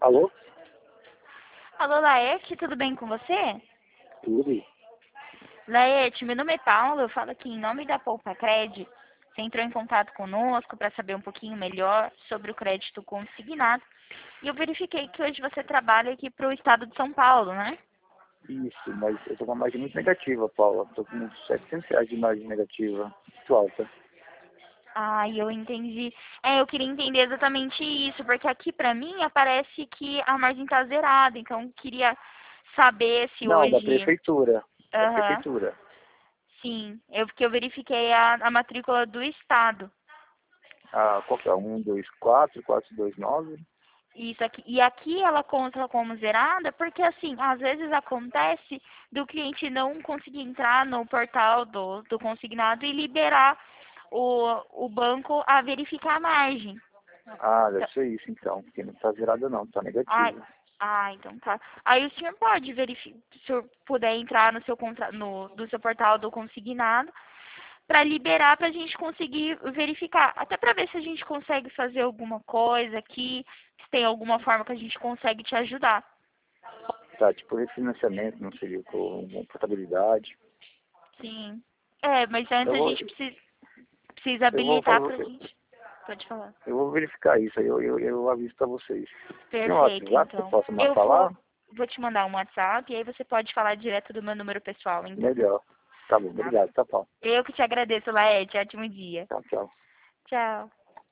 Alô? Alô, Laerte, tudo bem com você? Tudo? Laerte, meu nome é Paula, eu falo aqui em nome da Poupa Cred. Você entrou em contato conosco para saber um pouquinho melhor sobre o crédito consignado. E eu verifiquei que hoje você trabalha aqui para o estado de São Paulo, né? Isso, mas eu tô com uma margem muito negativa, Paula. Tô com uns R$ 700 de margem negativa. Muito alta. Ah, eu entendi. Eu queria entender exatamente isso, porque aqui para mim aparece que a margem está zerada. Então, eu queria saber se Não, da hoje... prefeitura. Da Aham, prefeitura. sim. Porque eu verifiquei a matrícula do estado. Ah, qual que é? 124, 429? Isso aqui. E aqui ela conta como zerada, porque assim, às vezes acontece do cliente não conseguir entrar no portal do consignado e liberar o banco a verificar a margem. Ah, deve Então, ser isso então, porque não tá zerada não, tá ai, negativa. então tá. Aí o senhor pode verificar, se o senhor puder entrar no seu do seu portal do consignado, para liberar para a gente conseguir verificar. Até para ver se a gente consegue fazer alguma coisa aqui, se tem alguma forma que a gente consegue te ajudar. Tá, tipo refinanciamento, não seria com portabilidade. Sim. Mas antes Eu a vou, gente precisa eu vou habilitar pra fazer, gente. Pode falar. eu vou verificar isso, aí eu aviso pra vocês. Tem um Perfeito, WhatsApp que eu então. posso mais Eu falar? vou te mandar um WhatsApp e aí você pode falar direto do meu número pessoal, então. Melhor. Tá bom, Tá? obrigado, tá bom. Eu que te agradeço, Laerte. Ótimo dia. Tchau, tchau. Tchau.